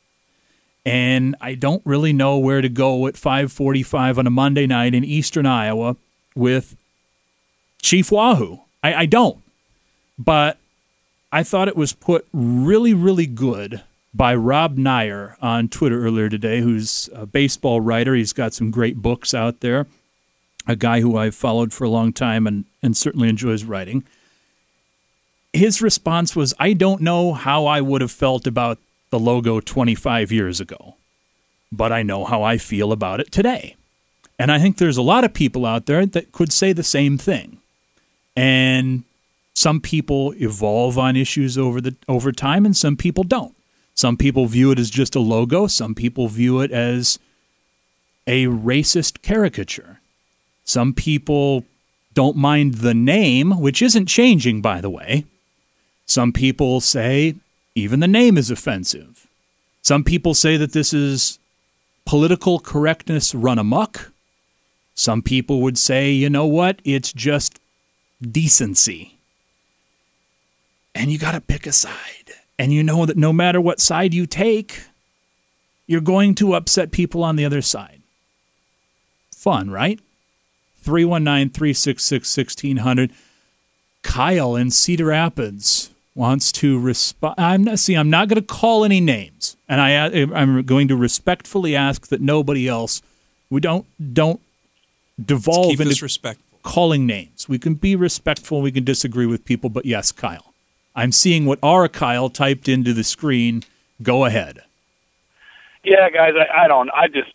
And I don't really know where to go at five forty-five on a Monday night in eastern Iowa with Chief Wahoo. I, I don't. But I thought it was put really, really good by Rob Nyer on Twitter earlier today, who's a baseball writer. He's got some great books out there. A guy who I've followed for a long time and, and certainly enjoys writing. His response was, I don't know how I would have felt about the logo twenty-five years ago, but I know how I feel about it today. And I think there's a lot of people out there that could say the same thing. And some people evolve on issues over the over time, and some people don't. Some people view it as just a logo. Some people view it as a racist caricature. Some people don't mind the name, which isn't changing, by the way. Some people say even the name is offensive. Some people say that this is political correctness run amok. Some people would say, you know what, it's just decency. And you got to pick a side. And you know that no matter what side you take, you're going to upset people on the other side. Fun, right? three one nine, three six six, one six zero zero. Kyle in Cedar Rapids wants to respond. I'm not, see, I'm not going to call any names, and I, I'm going to respectfully ask that nobody else, we don't don't devolve keep into this respectful. Calling names. We can be respectful. We can disagree with people, but yes, Kyle. I'm seeing what our Kyle typed into the screen. Go ahead. Yeah, guys, I, I don't. I just.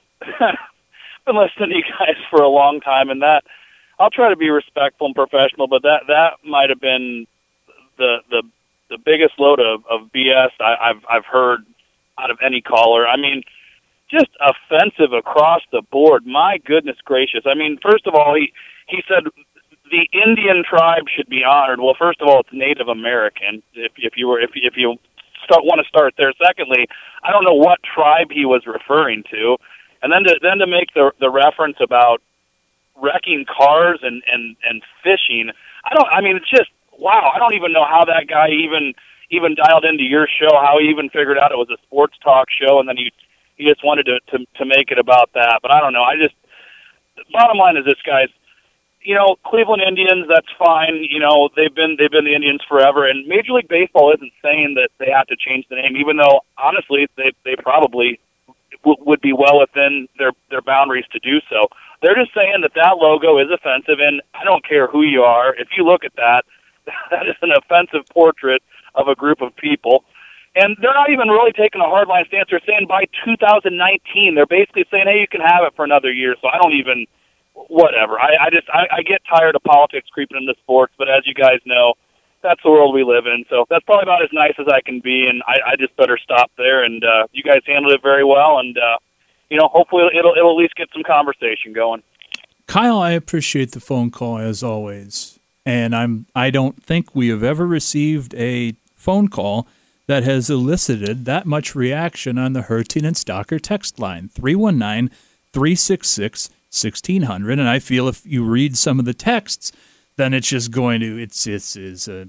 Been listening to you guys for a long time, and that I'll try to be respectful and professional, but that that might have been the the the biggest load of, of B S I, I've I've heard out of any caller. I mean, just offensive across the board. My goodness gracious! I mean, first of all, he he said the Indian tribe should be honored. Well, first of all, it's Native American. If if you were if if you start want to start there. Secondly, I don't know what tribe he was referring to. And then to then to make the the reference about wrecking cars and, and, and fishing, I don't. I mean, it's just wow. I don't even know how that guy even even dialed into your show. How he even figured out it was a sports talk show, and then he he just wanted to to, to make it about that. But I don't know. I just bottom line is this, guys. You know, Cleveland Indians. That's fine. You know, they've been they've been the Indians forever, and Major League Baseball isn't saying that they have to change the name, even though honestly they they probably would be well within their, their boundaries to do so. They're just saying that that logo is offensive, and I don't care who you are. If you look at that, that is an offensive portrait of a group of people. And they're not even really taking a hardline stance. They're saying by two thousand nineteen, they're basically saying, hey, you can have it for another year. So I don't even, whatever. I, I just, I, I get tired of politics creeping into sports, but as you guys know, that's the world we live in. So that's probably about as nice as I can be, and I, I just better stop there. And uh, you guys handled it very well, and uh, you know, hopefully it'll it'll at least get some conversation going. Kyle, I appreciate the phone call as always, and I'm I don't think we have ever received a phone call that has elicited that much reaction on the Hertzing and Stalker text line three one nine, three six six, one six zero zero. And I feel if you read some of the texts, then it's just going to, it's, it's, it's a,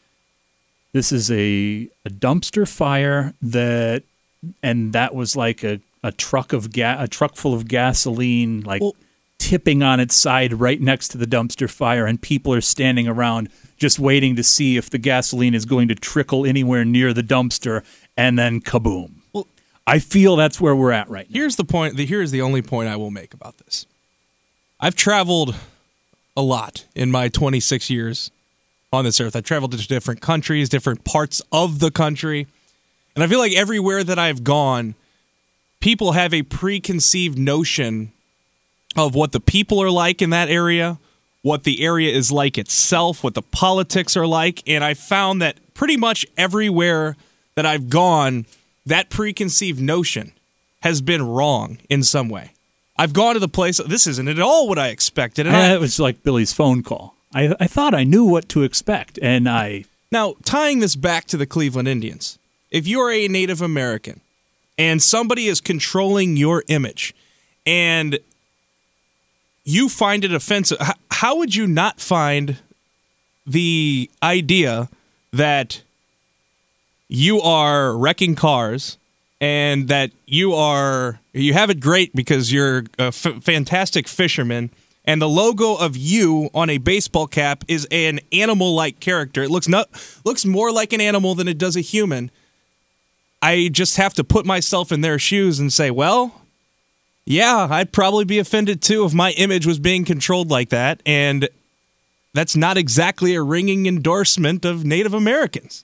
this is a, a dumpster fire that, and that was like a, a truck of gas, a truck full of gasoline, like well, tipping on its side right next to the dumpster fire, and people are standing around just waiting to see if the gasoline is going to trickle anywhere near the dumpster, and then kaboom. Well, I feel that's where we're at right now. Here's the point. The, here's the only point I will make about this. I've traveled a lot in my twenty-six years on this earth. I've traveled to different countries, different parts of the country, and I feel like everywhere that I've gone, people have a preconceived notion of what the people are like in that area, what the area is like itself, what the politics are like, and I found that pretty much everywhere that I've gone, that preconceived notion has been wrong in some way. I've gone to the place, this isn't at all what I expected. And I, it was like Billy's phone call. I, I thought I knew what to expect, and I... Now, tying this back to the Cleveland Indians, if you're a Native American and somebody is controlling your image, and you find it offensive. How, how would you not find the idea that you are wrecking cars and that you are you have it great because you're a f- fantastic fisherman, and the logo of you on a baseball cap is an animal-like character? It looks not looks more like an animal than it does a human. I just have to put myself in their shoes and say, well, yeah, I'd probably be offended too if my image was being controlled like that, and that's not exactly a ringing endorsement of Native Americans.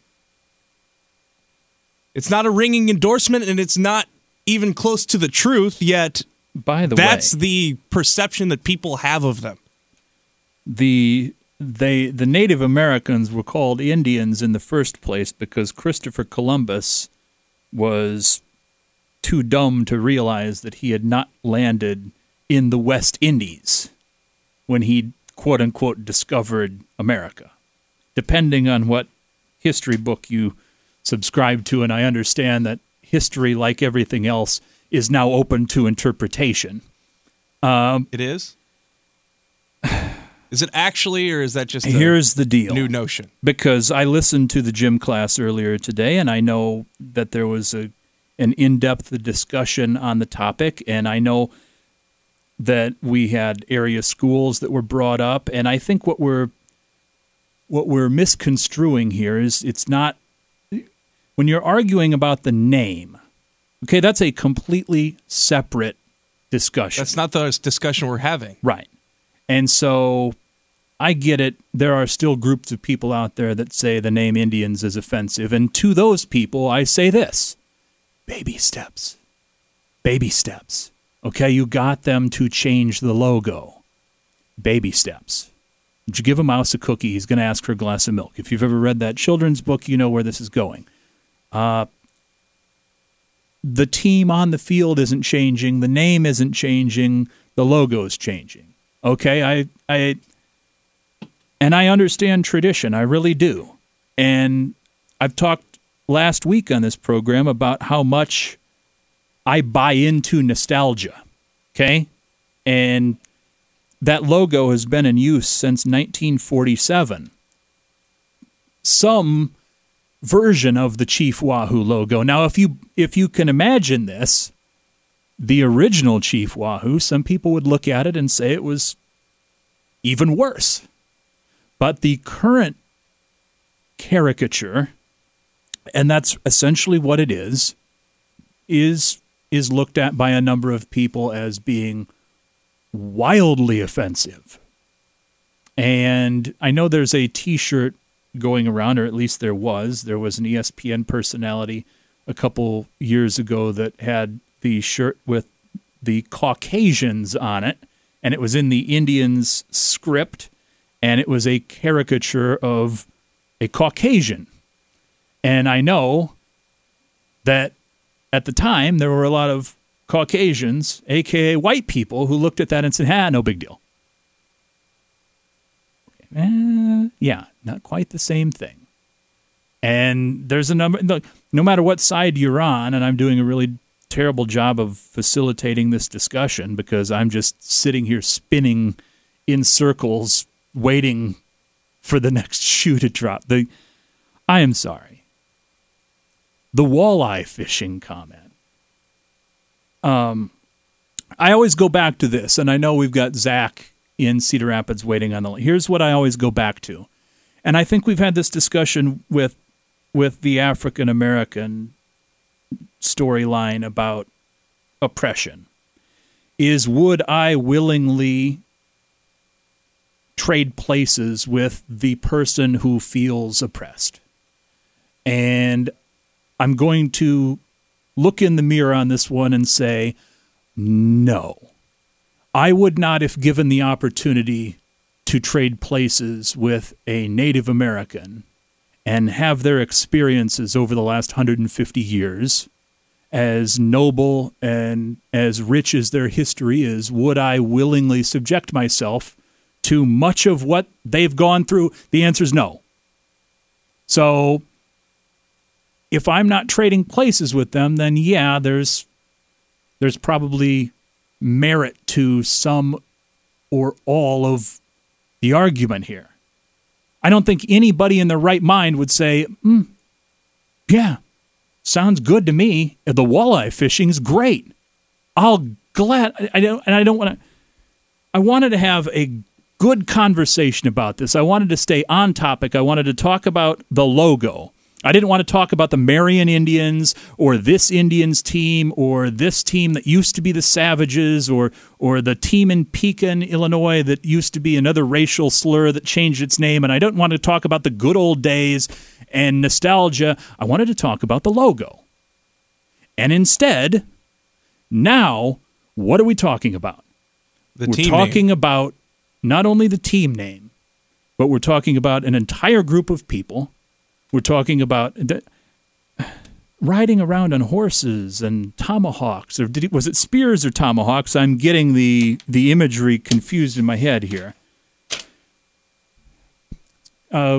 It's not a ringing endorsement, and it's not even close to the truth, yet By the that's way, the perception that people have of them. The they the Native Americans were called Indians in the first place because Christopher Columbus was too dumb to realize that he had not landed in the West Indies when he, quote-unquote, discovered America. Depending on what history book you subscribe to, and I understand that history, like everything else, is now open to interpretation. Um, it is? Is it actually, or is that just a here's the deal. new notion? Because I listened to the gym class earlier today, and I know that there was a an in-depth discussion on the topic, and I know that we had area schools that were brought up, and I think what we're what we're misconstruing here is it's not when you're arguing about the name. Okay, that's a completely separate discussion. That's not the discussion we're having. Right. And so I get it. There are still groups of people out there that say the name Indians is offensive. And to those people, I say this. Baby steps. Baby steps. Okay, you got them to change the logo. Baby steps. Did you give a mouse a cookie? He's going to ask for a glass of milk. If you've ever read that children's book, you know where this is going. Uh, the team on the field isn't changing. The name isn't changing. The logo is changing. Okay, I, I, and I understand tradition. I really do. And I've talked last week on this program about how much I buy into nostalgia. Okay, and that logo has been in use since nineteen forty-seven. Some version of the Chief Wahoo logo. Now, if you if you can imagine this, the original Chief Wahoo, some people would look at it and say it was even worse. But the current caricature, and that's essentially what it is, is is looked at by a number of people as being wildly offensive. And I know there's a T-shirt going around, or at least there was. There was an E S P N personality a couple years ago that had the shirt with the Caucasians on it, and it was in the Indians script, and it was a caricature of a Caucasian. And I know that at the time there were a lot of Caucasians, a k a white people, who looked at that and said, ah, no big deal. Eh, yeah, not quite the same thing. And there's a number, no matter what side you're on, and I'm doing a really terrible job of facilitating this discussion because I'm just sitting here spinning in circles waiting for the next shoe to drop. The, I am sorry. The walleye fishing comment. Um, I always go back to this, and I know we've got Zach in Cedar Rapids waiting on the line. Here's what I always go back to. And I think we've had this discussion with with the African American storyline about oppression. Is would I willingly trade places with the person who feels oppressed? And I'm going to look in the mirror on this one and say, no. I would not, if given the opportunity to trade places with a Native American and have their experiences over the last one hundred fifty years, as noble and as rich as their history is, would I willingly subject myself to much of what they've gone through? The answer is no. So if I'm not trading places with them, then yeah, there's there's probably merit to some or all of the argument here. I don't think anybody in their right mind would say, mm, yeah, sounds good to me. The walleye fishing's great. I'll glad I don't and I don't want to I wanted to have a good conversation about this. I wanted to stay on topic. I wanted to talk about the logo. I didn't want to talk about the Marion Indians or this Indians team or this team that used to be the Savages or or the team in Pekin, Illinois that used to be another racial slur that changed its name. And I don't want to talk about the good old days and nostalgia. I wanted to talk about the logo. And instead, now, what are we talking about? The we're team talking name. about not only the team name, but we're talking about an entire group of people. We're talking about the, riding around on horses and tomahawks. Or did it, was it spears or tomahawks? I'm getting the, the imagery confused in my head here. Uh,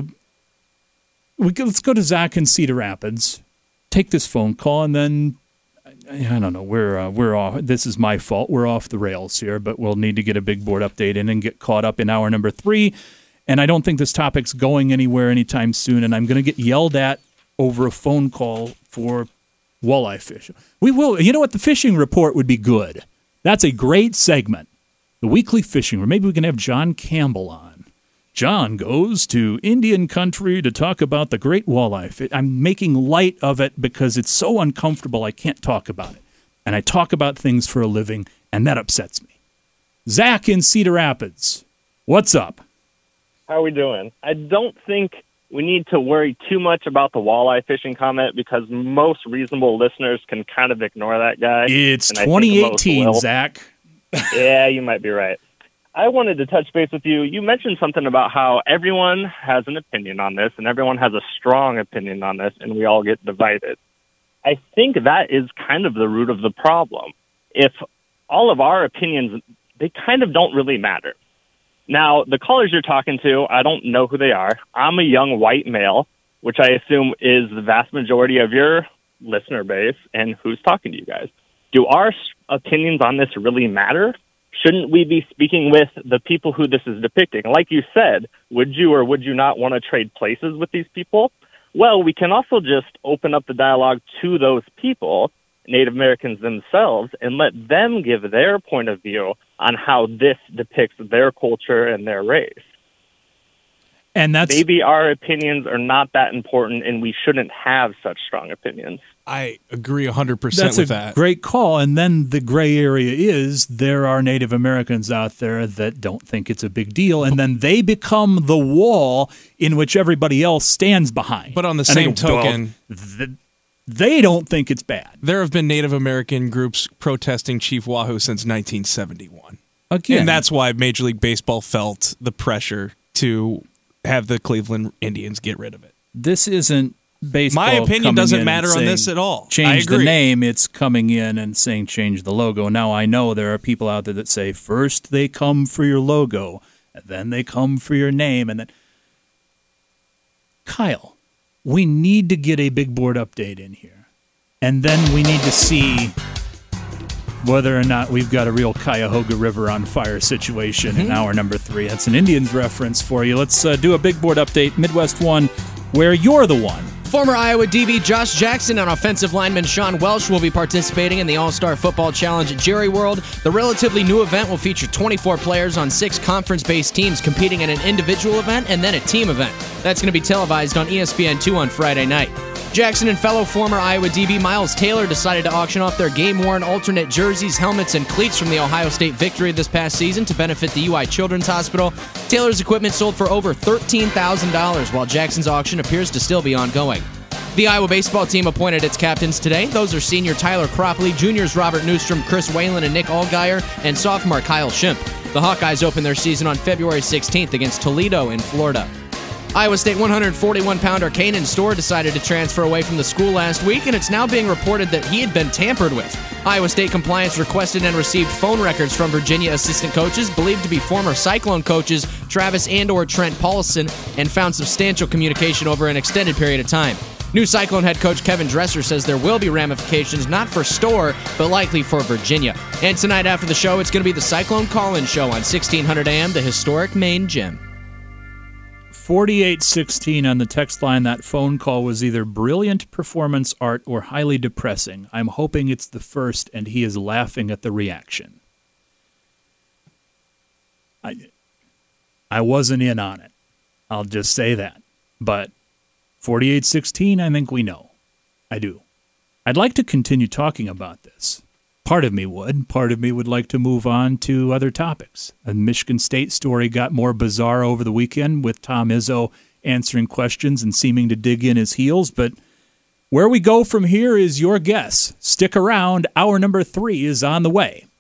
we go, let's go to Zach in Cedar Rapids. Take this phone call, and then I don't know. We're uh, we're off. This is my fault. We're off the rails here, but we'll need to get a big board update in and get caught up in hour number three. And I don't think this topic's going anywhere anytime soon, and I'm going to get yelled at over a phone call for walleye fishing. We will. You know what? The fishing report would be good. That's a great segment. The weekly fishing, or maybe we can have John Campbell on. John goes to Indian country to talk about the great walleye fish. I'm making light of it because it's so uncomfortable I can't talk about it. And I talk about things for a living, and that upsets me. Zach in Cedar Rapids, what's up? How are we doing? I don't think we need to worry too much about the walleye fishing comment because most reasonable listeners can kind of ignore that guy. It's and I think twenty most eighteen, will. Zach. Yeah, you might be right. I wanted to touch base with you. You mentioned something about how everyone has an opinion on this and everyone has a strong opinion on this and we all get divided. I think that is kind of the root of the problem. If all of our opinions, they kind of don't really matter. Now, the callers you're talking to, I don't know who they are. I'm a young white male, which I assume is the vast majority of your listener base, and who's talking to you guys. Do our opinions on this really matter? Shouldn't we be speaking with the people who this is depicting? Like you said, would you or would you not want to trade places with these people? Well, we can also just open up the dialogue to those people, Native Americans themselves, and let them give their point of view on how this depicts their culture and their race. And that's maybe our opinions are not that important and we shouldn't have such strong opinions. I agree one hundred percent That's with a that. great call. And then the gray area is there are Native Americans out there that don't think it's a big deal, and then they become the wall in which everybody else stands behind. But on the And same they go, token, "Well, th- they don't think it's bad. There have been Native American groups protesting Chief Wahoo since nineteen seventy-one. Again. And that's why Major League Baseball felt the pressure to have the Cleveland Indians get rid of it. This isn't baseball. My opinion coming doesn't in matter and on saying, this at all. Change I agree. the name. It's coming in and saying change the logo. Now, I know there are people out there that say first they come for your logo, and then they come for your name. And then, Kyle, we need to get a big board update in here. And then we need to see whether or not we've got a real Cuyahoga River on fire situation Mm-hmm. in hour number three. That's an Indians reference for you. Let's uh, do a big board update, Midwest One, where you're the one. Former Iowa D B Josh Jackson and offensive lineman Sean Welsh will be participating in the All-Star Football Challenge at Jerry World. The relatively new event will feature twenty-four players on six conference-based teams competing in an individual event and then a team event. That's going to be televised on E S P N two on Friday night. Jackson and fellow former Iowa D B Miles Taylor decided to auction off their game-worn alternate jerseys, helmets, and cleats from the Ohio State victory this past season to benefit the U I Children's Hospital. Taylor's equipment sold for over thirteen thousand dollars, while Jackson's auction appears to still be ongoing. The Iowa baseball team appointed its captains today. Those are senior Tyler Cropley, juniors Robert Newstrom, Chris Whalen, and Nick Allgaier, and sophomore Kyle Shimp. The Hawkeyes open their season on February sixteenth against Toledo in Florida. Iowa State one forty-one pounder Kanan Storr decided to transfer away from the school last week, and it's now being reported that he had been tampered with. Iowa State compliance requested and received phone records from Virginia assistant coaches, believed to be former Cyclone coaches Travis and or Trent Paulson, and found substantial communication over an extended period of time. New Cyclone head coach Kevin Dresser says there will be ramifications, not for Storr, but likely for Virginia. And tonight after the show, it's going to be the Cyclone Call-In Show on sixteen hundred A M, the historic main gym. forty-eight sixteen on the text line. That phone call was either brilliant performance art or highly depressing. I'm hoping it's the first, and he is laughing at the reaction. I, I wasn't in on it. I'll just say that. But forty-eight sixteen, I think we know. I do. I'd like to continue talking about this. Part of me would. Part of me would like to move on to other topics. A Michigan State story got more bizarre over the weekend with Tom Izzo answering questions and seeming to dig in his heels. But where we go from here is your guess. Stick around. Hour number three is on the way.